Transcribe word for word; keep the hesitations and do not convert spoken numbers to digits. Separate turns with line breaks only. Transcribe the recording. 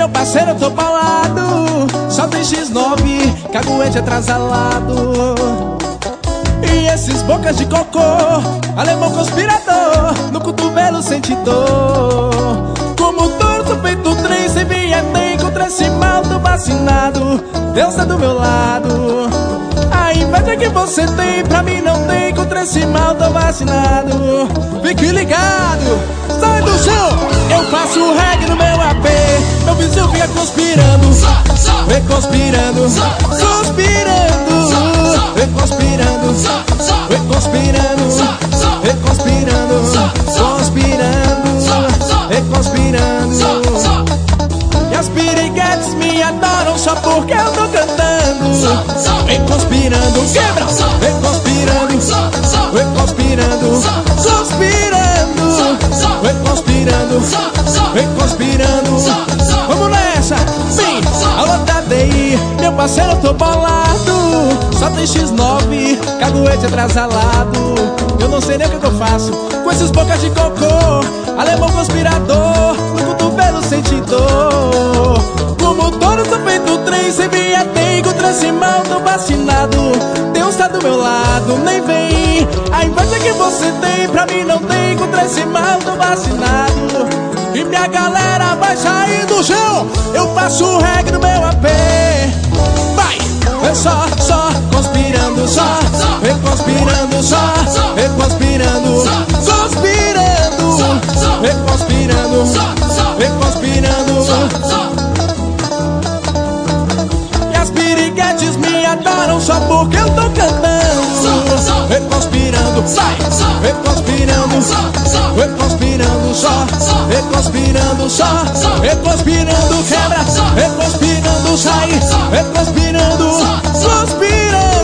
meu parceiro, eu tô paulado. Só tem xis nove, caguete atrasalado. E esses bocas de cocô, alemão conspirador, no cotovelo sente dor. Como torto feito trem, sem vinheta contra esse mal, tô vacinado. Deus tá do meu lado. A inveja que você tem, pra mim não tem. Contra esse mal, tô vacinado. Fique ligado, sai do chão. Eu faço reggae no meu A P. Meu vizinho fica conspirando, vem conspirando, conspirando, vem conspirando, vem conspirando, vem conspirando, conspirando, vem conspirando. E as piriguetes me adoram só porque eu tô cantando. Vem conspirando, quebra, vem conspirando, vem conspirando, conspirando, vem conspirando, vem conspirando. Vamos nessa, sim, alô da D I, meu parceiro, eu tô bolado. Só tem xis nove, caguete atrasalado. Eu não sei nem o que, que eu faço com esses bocas de cocô, alemão conspirador, no cotovelo sente dor. Como touro, tô feito trem, sem vinheta contra esse mal, tô vacinado. Deus tá do meu lado, nem vem. A inveja que você tem, pra mim não tem. Contra esse mal, tô vacinado. E minha galera vai sair do chão. Eu faço reggae no meu A P. Vai, é só, só, conspirando, só. Vem conspirando, só. Vem conspirando, conspirando. Vem conspirando, vem conspirando. E as piriguetes me adoram só porque eu tô cantando. Vem conspirando, sai. Vem conspirando, vem conspirando, só. Vem conspirando, só. Vem conspirando, quebra. Vem conspirando, sai. Vem conspirando, conspirando.